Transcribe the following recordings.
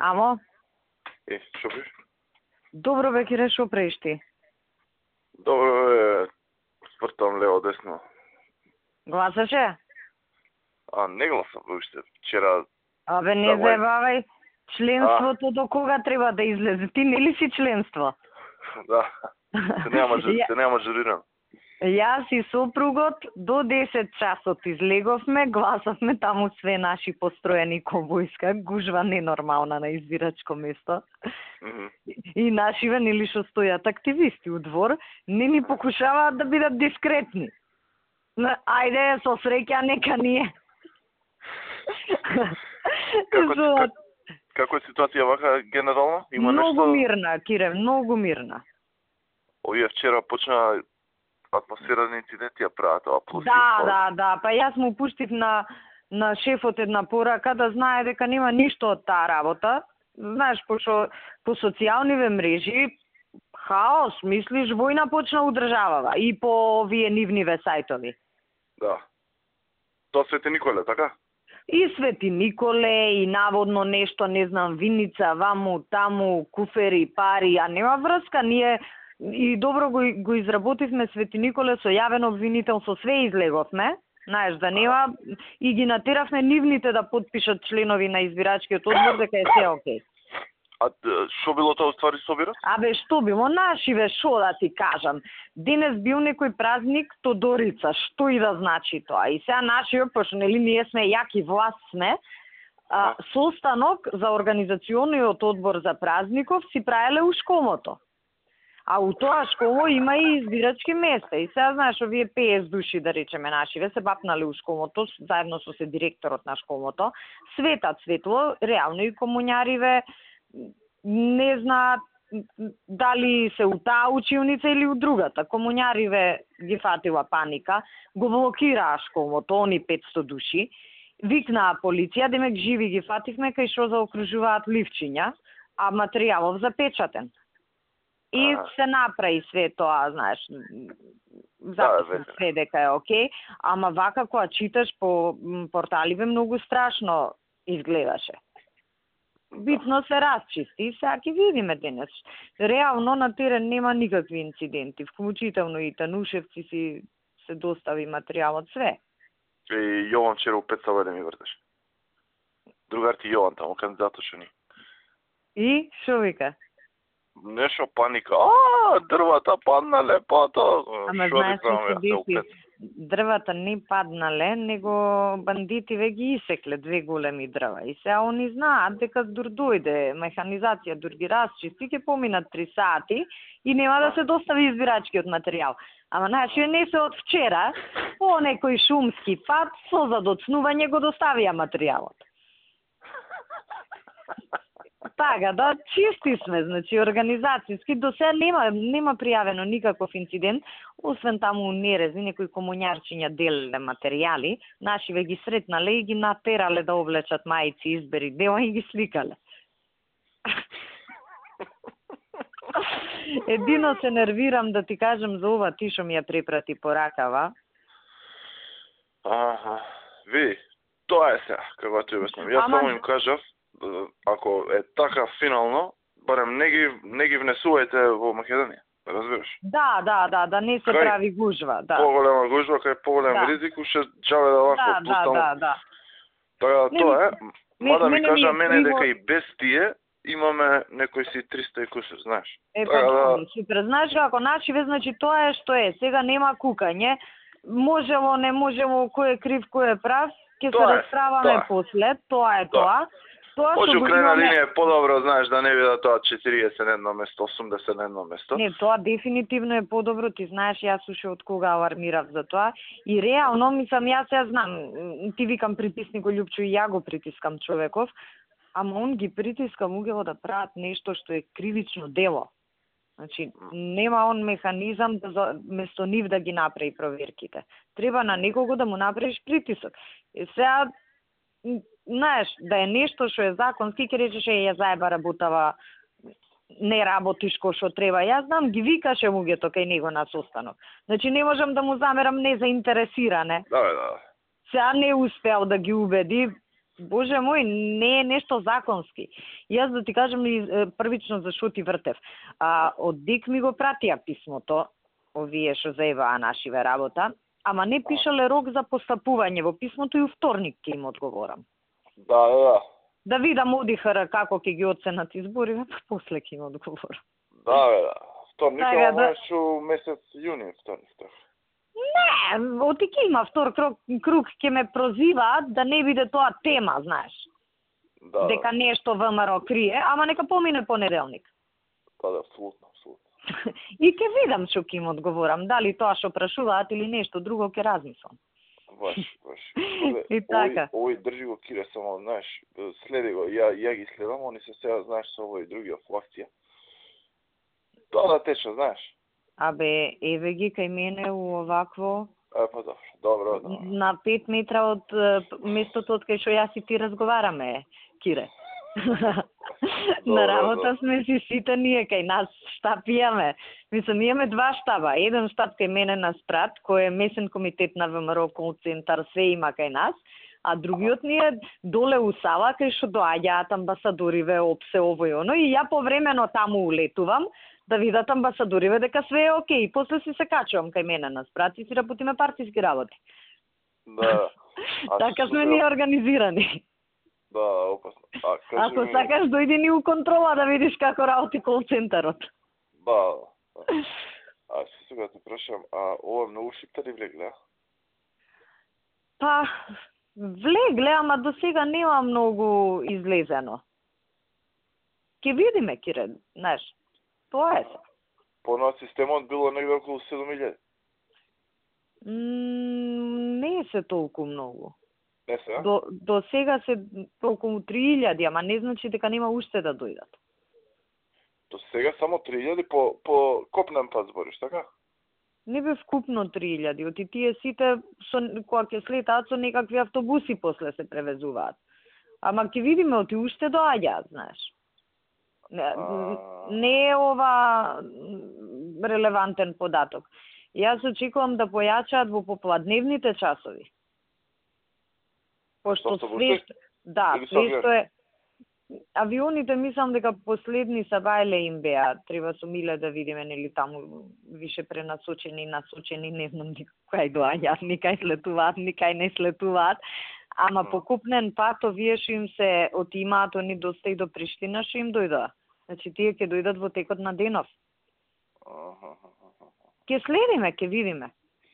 Амо? Шо биш? Добро бе, Кире, шо правиш ти? Добро е, спртам лево десно. Гласаше? Не гласам уште. Вчера Абе, не Да, мај. заебавај. Членството до кога треба да излезе? Ти не ли си членство? да, се нема журиран. Јас и сопругот до 10 часот излеговме, гласавме таму све наши построени ко војска, гужва ненормална на избирачко место. И нашиве нели што стојат активисти у двор, не ни покушаваат да бидат дискретни. Ајде, со среќа нека ние. Како е ситуација вака генерално? Има многу нешто? мирна, Кире, многу мирна. Овие вчера почна атмосферни инциденти ја прават ова Да, па јас му пуштив на шефот една порака да знае дека нема ништо од таа работа. Знаеш, пошто по социјалниве мрежи хаос, мислиш, војна почна у државава и по овие нивниве сајтови. Да. Тоа Свети Николе, така? И Свети Николе, и наводно нешто, не знам, виница, ваму, таму, куфери, пари, а нема врска, ние и добро го изработивме Свети Николе со јавен обвинител, со све излеговме, знаеш, да нема, и ги натеравме нивните да потпишат членови на избирачкиот одбор дека е се окей. А шо било тоа ствари собират? Абе, што било? Нашиве, шо да ти кажам. Денес бил некој празник Тодорица, што и да значи тоа. И сега нашиве, пошто нели ние сме јаки власт сме, состанок за организациониот одбор за празников си правеле у школото. А у тоа школо има и избирачки места. И сега, знаеш, овие 50 души, да речеме, нашиве, се бапнале у школото, заедно со се директорот на школото. Светат светло, реално и комуњариве, не знаат дали се у таа училница или у другата. Комуњариве ги фатила паника, го блокираа школото, они 500 души, викнаа полиција, демек живи ги фативме кај што заокружуваат ливчиња, а материјалов запечатен. И се направи све тоа, знаеш, записан све дека е окей, ама вака кога читаш по порталиве многу страшно изгледаше. Битно се расчисти и сега ќе видиме денес. Реално на терен нема никакви инциденти, вклучително и Танушевци си се достави материјалот све. И Јован вчера у 5 саба да ми вртеше. Другар ти Јован таму, кандидатот што ни. И шо вика? Нешто паника. Дрвата паднале, Ама знаеш што се деси? Дрвата не паднале, него бандитиве ги исекле 2 големи дрва. И сега они знаат дека дур дојде механизација, дур ги расчисти, ќе поминат 3 сати и нема да се достави избирачкиот материјал. Ама значи не се од вчера, по некој шумски пат, со задоцнување го доставија материјалот. Така, да, чисти сме, значи, организацијски, до сега нема пријавено никаков инцидент, освен таму нерези, некои комуњарчиња делеле материјали, нашиве ги сретнале и ги натерале да облечат мајци, избери дела и ги сликале. Едино се нервирам да ти кажам за ова ти што ми ја препрати поракава. Види, тоа е сега, како ти обяснам. Јас само им кажав, ако е така финално, барем не ги внесувајте во Македонија, разбираш? Да, не се прави гужва, да. Поголема гужва, кај поголем ризик, уште џаве да вако пустам. Да. Така тоа е, мада ми кажа мене дека и без тие имаме некои си 300 и кусur, знаеш. Супер, знаеш како нашиве, значи тоа е што е, сега нема кукање, можело, не можело, кој е крив, кој е прав, ќе се расправаме после, тоа е тоа. Може у крајна линија е подобро, знаеш, да не биде тоа 40 на едно место, 80 на едно место. Не, тоа дефинитивно е подобро, ти знаеш, јас уште од кога алармирав за тоа. И реално, мислам, јас знам, ти викам притисни го Љупчо и ја го притискам човеков, ама он ги притискам угево да прават нешто што е кривично дело. Значи, нема он механизам да место нив да ги направи проверките. Треба на некого да му направиш притисок. И сега, знаеш, да е нешто што е законски, ќе речеш ја заеба работава, не работиш кој што треба. Јас знам, ги викаше луѓето кај него на состанок. Значи не можам да му замерам незаинтересиране. Да. Сега не успеал да ги убеди, Боже мој, не е нешто законски. Јас да ти кажам првично за шо ти вртев. Од ДИК ми го пратија писмото, овие што заебаа нашиве работа, ама не пишале рок за постапување во писмото и у вторник ќе им одговорам. Да. Да видам ОДИХР како ќе ги оценат избориве, па после ќе им одговорам. Да. Вторник е у месец јуни, вторник. Не, оти ќе има втор круг ќе ме прозиваат да не биде тоа тема, знаеш. Да. Дека нешто ВМРО крие, ама нека помине понеделник. Да, апсолутно. И ќе видам што ќе им одговорам, дали тоа што прашуваат или нешто друго ќе размислам. Баш. И така. Овој држи го Кире само, знаеш, следи го, ја ги следам, они се сега, знаеш, со овој други флакција. Тоа да тече, знаеш. Абе, еве ги кај мене у овакво... Па добро. На 5 метра од местото од кај што јас и ти разговараме, Кире. На работа сме си сите ние кај нас, штаб имаме. Мислам, имаме 2 штаба. Еден штаб кај мене на Спрат, кој е месен комитет на ВМРО, центар, све има кај нас, а другиот ни е доле у Сава, кај што доаѓаат амбасадориве, опсе, ово и оно, и ја повремено таму улетувам, да видат амбасадориве дека све е окей. После си се качувам кај мене на Спрат и си работиме партиски работи. Да. Така сме ние организирани. Да, опасно. Ако сакаш, дојди ни у контрола да видиш како работи кол центарот. Да. Сега те прашам, ова многу шиптари влегле? Па, влегле, ама до сега нема многу излезено. Ке видиме, Кире, знаеш, тоа е се. По системот било негде околу 7.000? Не се толку многу. Не се? До сега се околу 3.000, ама не значи дека нема уште да дојдат. До сега само 3.000 по копнен пат збориш, така? Не бе вкупно 3.000, оти тие сите кога ќе слетаат со некакви автобуси после се превезуваат. Ама ќе видиме, оти уште доаѓаат, знаеш. Не е ова релевантен податок. Јас очекувам да појачаат во попладневните часови. Пошто све што е... Авионите мислам дека последни са бајле им беа. Треба со Миле да видиме, нели таму више пренасочени, насочени, не знам кај доаѓаат, никај слетуваат, никај не слетуваат. Ама по купнен пат, овие што им се отимаат, они доста и до Приштина што им дојдоа. Значи, тие ќе дојдат во текот на денов. Ке следиме, ке видиме.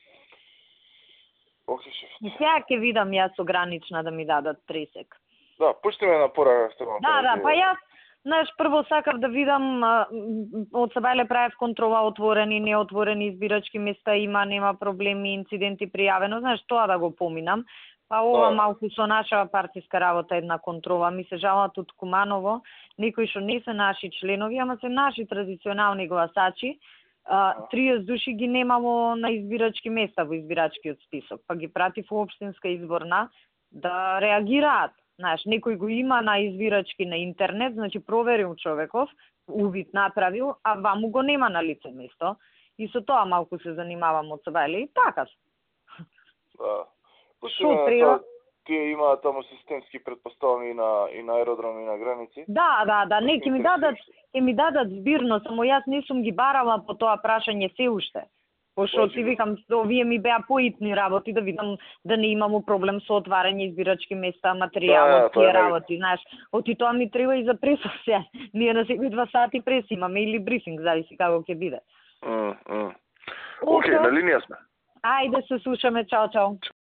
Сега ќе видам јас со гранична да ми дадат пресек. Да, пушти ме на порака. Да, па јас, знаеш, прво сакав да видам, од Сабајле правев контрола, отворени, неотворени избирачки места, има, нема проблеми, инциденти пријавено, знаеш, тоа да го поминам. Па ова малку со наша партиска работа една контрола. Ми се жалат од Куманово, некои што не се наши членови, ама се наши традиционални гласачи, 30 души ги немало на избирачки места во избирачкиот список, па ги пратив во општинска изборна да реагираат. Знаеш, некој го има на избирачки на интернет, значи проверил човеков, увид направил, а ваму го нема на лице место. И со тоа малку се занимавам од Сабајле и така. Да. Слушай, тие имаат таму системски предпоставни и на аеродром и на граници? Да, не, ќе ми дадат збирно, само јас не сум ги барала по тоа прашање се уште. Пошто ти викам, овие ми беа поитни работи, да видам да не имамо проблем со отварање избирачки места, материјалот, тие работи, знаеш. Оти тоа ми треба и за пресот се. Ние на секои 2 сати прес имаме или брифинг, зависи како ќе биде. Океј, на линија сме. Ајде се слушаме, чао.